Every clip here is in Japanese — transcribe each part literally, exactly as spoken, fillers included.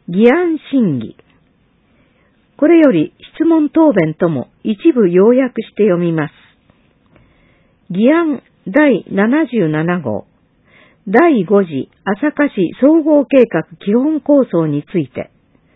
議案審議。これより質問答弁とも一部要約して読みます。議案だいななじゅうななごうだいご次朝霞市総合計画基本構想について。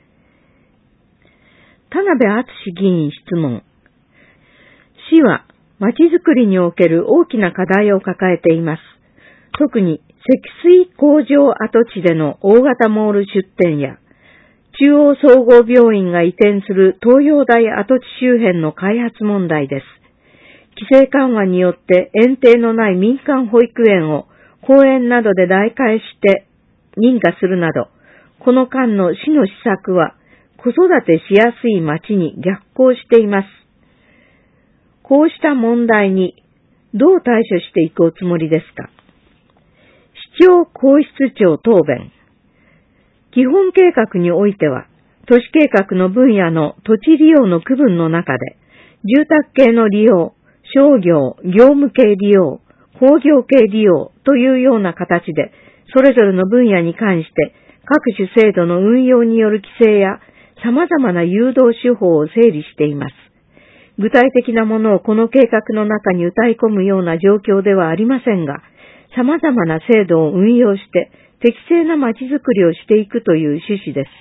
田辺敦議員質問。市はまちづくりにおける大きな課題を抱えています。特に積水工場跡地での大型モール出店や中央総合病院が移転する東洋大跡地周辺の開発問題です。規制緩和によって園庭のない民間保育園を公園などで代替して認可するなど、この間の市の施策は子育てしやすい町に逆行しています。こうした問題にどう対処していくおつもりですか。市長皇室長答弁。基本計画においては、都市計画の分野の土地利用の区分の中で、住宅系の利用、商業、業務系利用、工業系利用というような形で、それぞれの分野に関して各種制度の運用による規制や様々な誘導手法を整理しています。具体的なものをこの計画の中に歌い込むような状況ではありませんが、様々な制度を運用して適正な街づくりをしていくという趣旨です。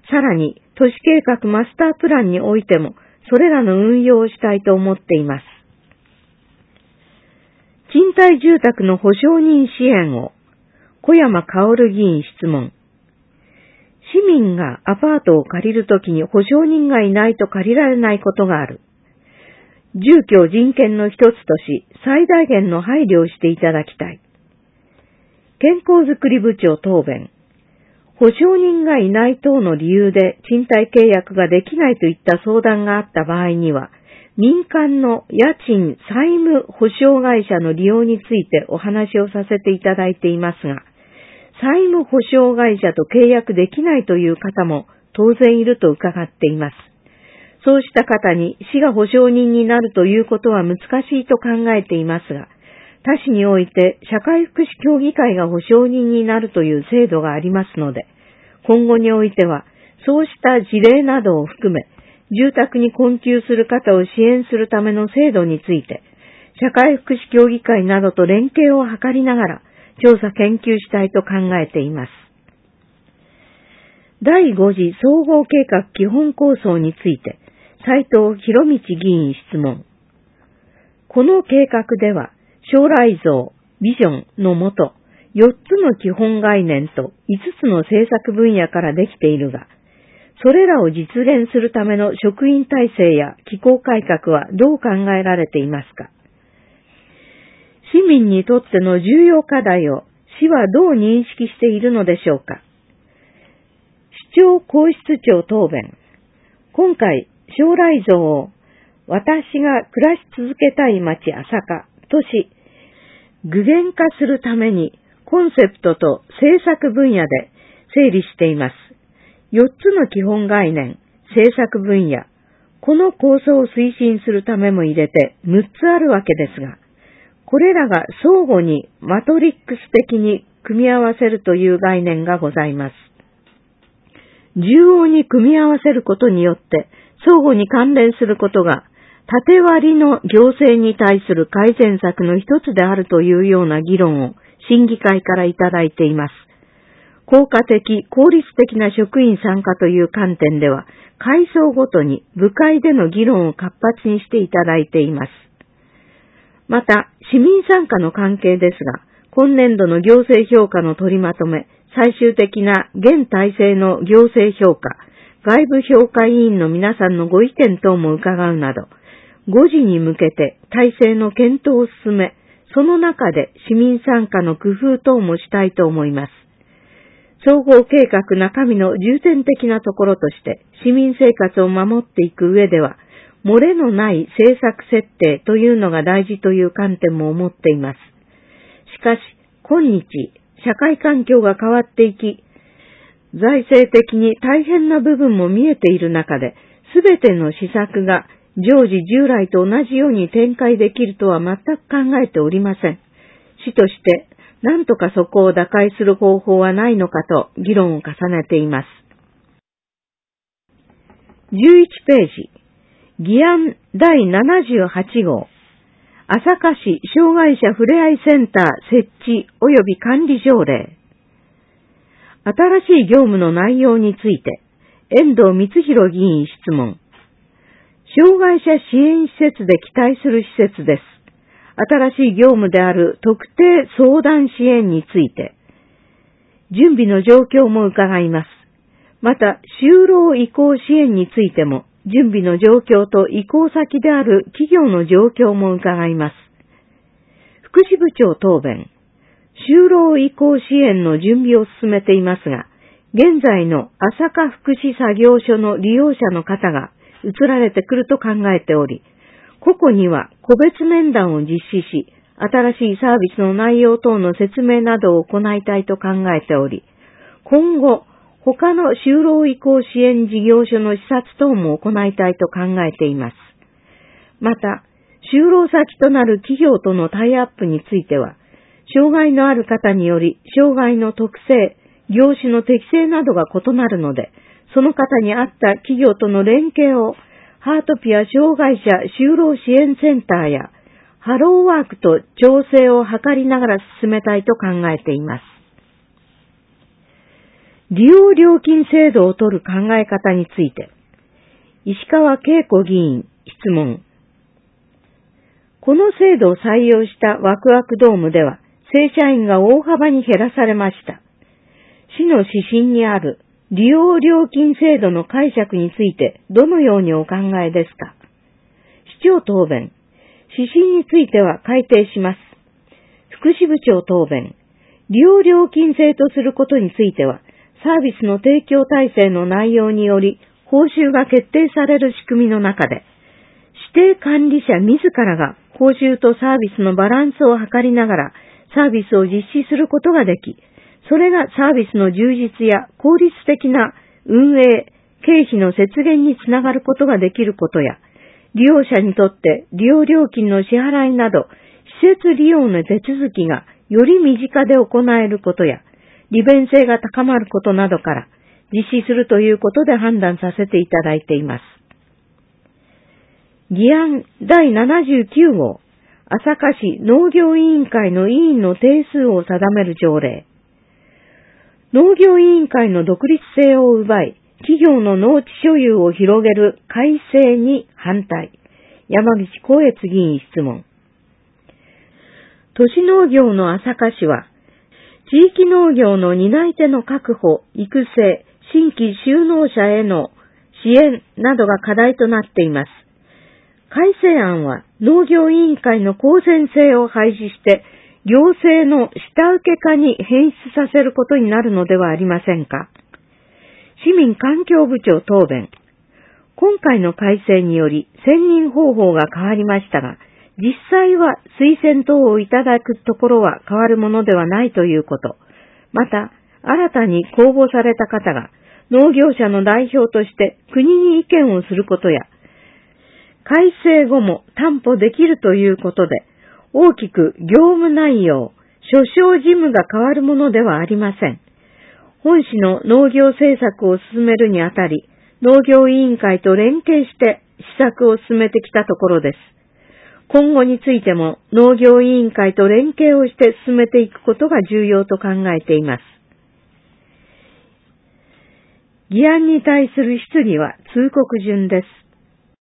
さらに、都市計画マスタープランにおいても、それらの運用をしたいと思っています。賃貸住宅の保証人支援を、小山薫議員質問。市民がアパートを借りるときに保証人がいないと借りられないことがある。住居を人権の一つとし、最大限の配慮をしていただきたい。健康づくり部長答弁。保証人がいない等の理由で賃貸契約ができないといった相談があった場合には、民間の家賃債務保証会社の利用についてお話をさせていただいていますが、債務保証会社と契約できないという方も当然いると伺っています。そうした方に市が保証人になるということは難しいと考えていますが、他市において社会福祉協議会が保証人になるという制度がありますので、今後においてはそうした事例などを含め、住宅に困窮する方を支援するための制度について、社会福祉協議会などと連携を図りながら調査研究したいと考えています。だいご次総合計画基本構想について、斉藤博道議員質問。この計画では、将来像、ビジョンのもと、よっつの基本概念といつつの政策分野からできているが、それらを実現するための職員体制や機構改革はどう考えられていますか。市民にとっての重要課題を市はどう認識しているのでしょうか。市長皇室長答弁。今回、将来像を私が暮らし続けたい街朝霞とし、具現化するためにコンセプトと政策分野で整理しています。よっつの基本概念、政策分野、この構想を推進するためも入れてむっつあるわけですが、これらが相互にマトリックス的に組み合わせるという概念がございます。縦横に組み合わせることによって相互に関連することが縦割りの行政に対する改善策の一つであるというような議論を審議会からいただいています。効果的、効率的な職員参加という観点では、階層ごとに部会での議論を活発にしていただいています。また、市民参加の関係ですが、今年度の行政評価の取りまとめ、最終的な現体制の行政評価、外部評価委員の皆さんのご意見等も伺うなど、ご次に向けて体制の検討を進め、その中で市民参加の工夫等もしたいと思います。総合計画中身の重点的なところとして、市民生活を守っていく上では、漏れのない政策設定というのが大事という観点も思っています。しかし、今日、社会環境が変わっていき、財政的に大変な部分も見えている中で、すべての施策が常時従来と同じように展開できるとは全く考えておりません。市として、なんとかそこを打開する方法はないのかと議論を重ねています。 じゅういちページ、議案だいななじゅうはちごう、朝霞市障害者ふれあいセンター設置及び管理条例。新しい業務の内容について、遠藤光弘議員質問。障害者支援施設で期待する施設です。新しい業務である特定相談支援について、準備の状況も伺います。また、就労移行支援についても、準備の状況と移行先である企業の状況も伺います。福祉部長答弁。就労移行支援の準備を進めていますが、現在の朝霞福祉作業所の利用者の方が移られてくると考えており、個々には個別面談を実施し、新しいサービスの内容等の説明などを行いたいと考えており、今後、他の就労移行支援事業所の視察等も行いたいと考えています。また、就労先となる企業とのタイアップについては、障害のある方により、障害の特性、業種の適性などが異なるので、その方に合った企業との連携を、ハートピア障害者就労支援センターや、ハローワークと調整を図りながら進めたいと考えています。利用料金制度を取る考え方について、石川恵子議員質問。この制度を採用したワクワクドームでは、正社員が大幅に減らされました。市の指針にある利用料金制度の解釈についてどのようにお考えですか。市長答弁。指針については改定します。福祉部長答弁。利用料金制とすることについては、サービスの提供体制の内容により報酬が決定される仕組みの中で、指定管理者自らが報酬とサービスのバランスを図りながらサービスを実施することができ、それがサービスの充実や効率的な運営、経費の節減につながることができることや、利用者にとって利用料金の支払いなど、施設利用の手続きがより身近で行えることや、利便性が高まることなどから実施するということで判断させていただいています。議案だいななじゅうきゅうごう、朝霞市農業委員会の委員の定数を定める条例。農業委員会の独立性を奪い、企業の農地所有を広げる改正に反対。山口光悦議員質問。都市農業の朝霞市は、地域農業の担い手の確保、育成、新規就農者への支援などが課題となっています。改正案は農業委員会の公然性を廃止して、行政の下請け化に変質させることになるのではありませんか。市民環境部長答弁。今回の改正により選任方法が変わりましたが、実際は推薦等をいただくところは変わるものではないということ。また、新たに公募された方が農業者の代表として国に意見をすることや、改正後も担保できるということで、大きく業務内容、所掌事務が変わるものではありません。本市の農業政策を進めるにあたり、農業委員会と連携して施策を進めてきたところです。今後についても農業委員会と連携をして進めていくことが重要と考えています。議案に対する質疑は通告順です。